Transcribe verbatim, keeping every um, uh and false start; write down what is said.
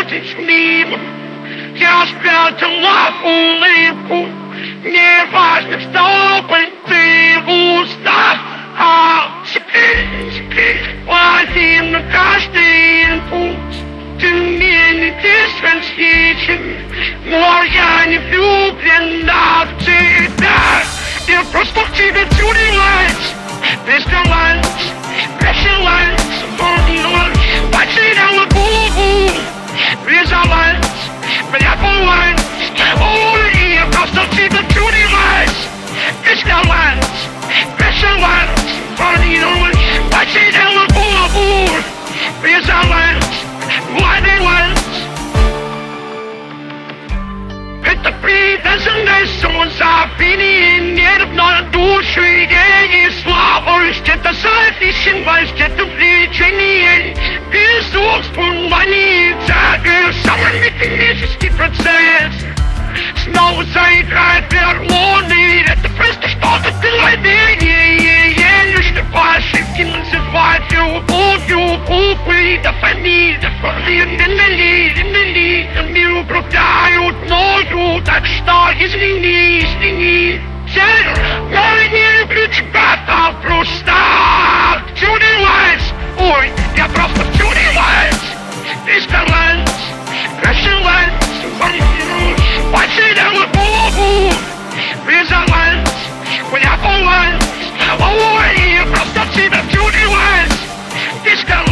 портить мимо. Я спрятал улыбку, не важно, что бы ты устал. А теперь, теперь лови на каждый импульс. Ты мне не безразличен, но я не влюблена в тебя. Я просто в тебя влюбилась, безголовность, безжалость, волнуюсь, потеряла голову, безжалость, бля, баланс. Ой, я просто в тебя влюбилась, безголовность, безжалость, волнуюсь, потеряла голову, безжалость, баланс. Это привязанность, самозабвение, нервная душа, идеи, слабость, это зависимость, это влечение, безумство, мания, тяга, самый механический процесс. Снова заиграет гормоны, это просто что-то в голове, лишь по ошибке называть любовью, губы, дофамин, дофамин, нали, нали, мир управляют мною, так что извини, извини. Я не люблю тебя, там просто влюбилась, ой, я просто влюбилась, безбаланс, расшилась, варьируешь, потеряла голову, безбаланс, бля, баланс, ой, я просто в тебя влюбилась, безбаланс.